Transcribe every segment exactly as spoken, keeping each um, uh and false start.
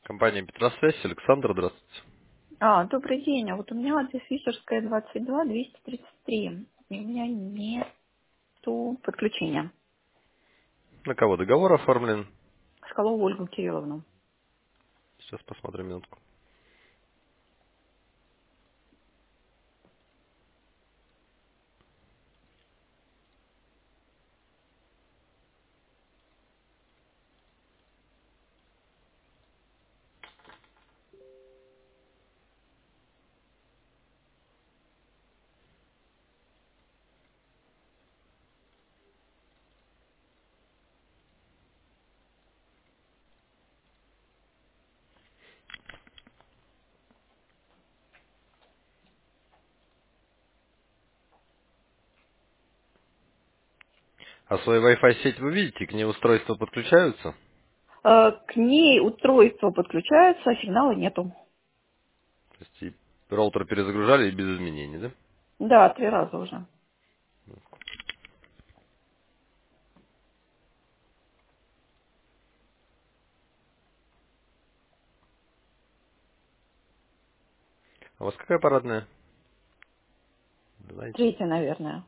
Компания Петросвязь, Александр, здравствуйте. А, добрый день. А вот у меня адрес Вишерская, двадцать два, двести тридцать три. И у меня нету подключения. На кого договор оформлен? Соколову Ольгу Кирилловну. Сейчас посмотрим минутку. А свою Wi-Fi сеть вы видите, к ней устройства подключаются? Э, к ней устройство подключается, а сигнала нету. То есть и роутер перезагружали и без изменений, да? Да, три раза уже. А у вас какая парадная? Знаете? Третья, наверное.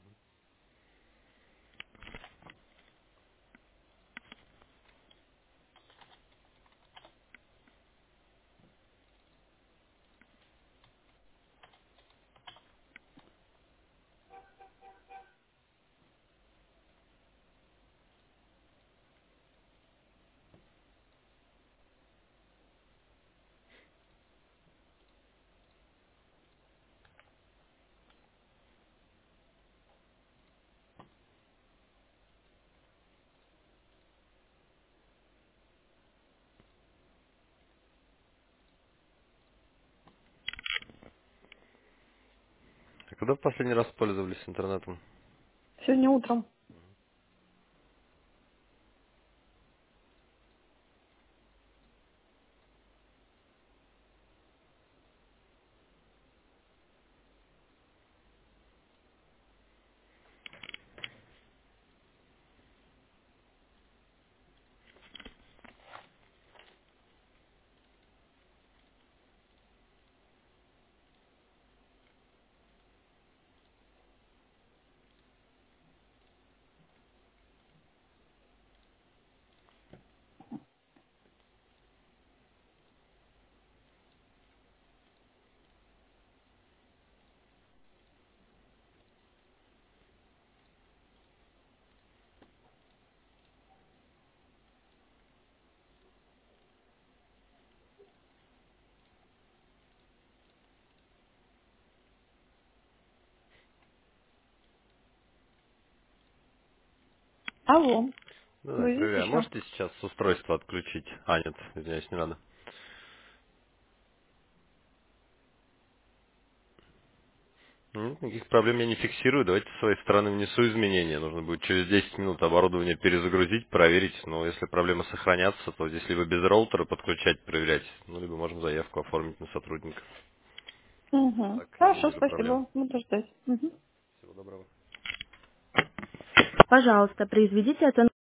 А когда в последний раз пользовались интернетом? Сегодня утром. Алло. Да, да, Вы здесь проверяю. еще? Можете сейчас устройство отключить? А, нет, извиняюсь, не надо. Ну, никаких проблем я не фиксирую. Давайте с своей стороны внесу изменения. Нужно будет через десять минут оборудование перезагрузить, проверить. Но если проблемы сохранятся, то здесь либо без роутера подключать, проверять, ну, либо можем заявку оформить на сотрудника. А Угу. так, я не Хорошо, вижу проблем. спасибо. Буду ждать. Мгм. Всего доброго. Пожалуйста, произведите оценку.